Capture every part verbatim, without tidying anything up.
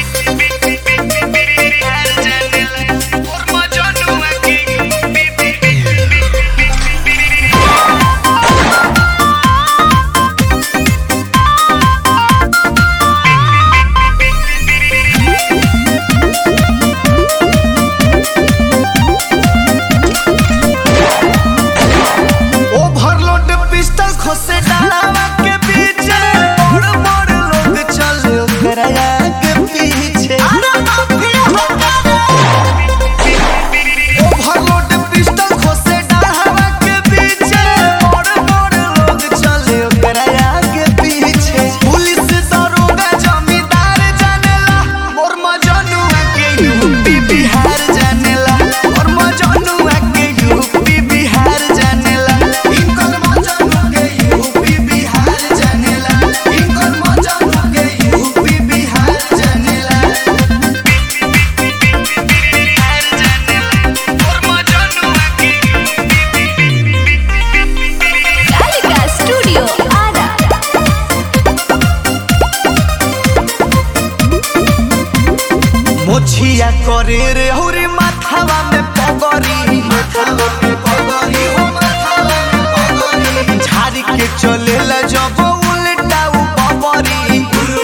मोछिया करे रे हौरी माथावा में पगरी झाड़ी के चलेला जब उल्टा उ बबरी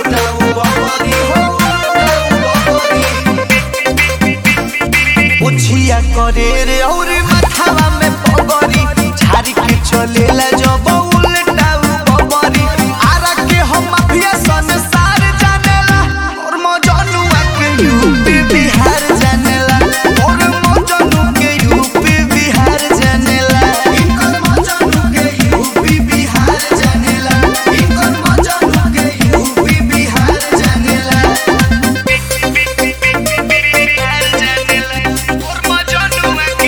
मोछिया करे रे हौरी माथावा में पगरी झाड़ी के चलेला जब उल्टा उ बबरी आरा के हम माफिया संसार जानेला और मजनुआ के यूपी बिहार जानेला और मजनू के यूपी बिहार जानेला इनकर मजनू के यूपी बिहार जानेला इनकर मजनू के यूपी बिहार जानेला बिहार जानेला और मजनुआ के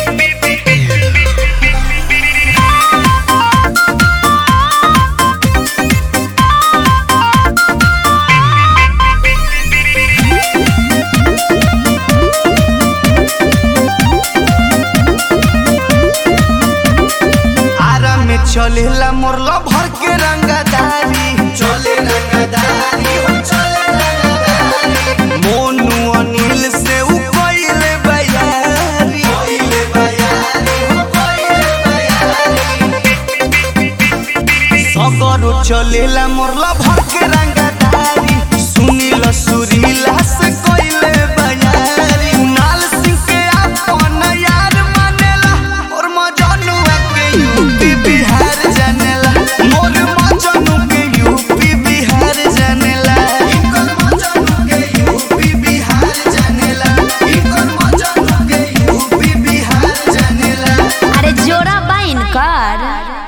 चलेला मोरला भर के रंगदारी चले रंगदारी हो चले रंगदारी मोनू अनिल से उ कइले बयारी कइले बयारी हो कइले बयारी सगरो चलेला मोरला भर के रंगदारी सुनील सुरीला से कइले बयारी नाल सिंह के अपन यार मानेला और मजनुआ के यूपी बिहार जोड़ा बाइन कर।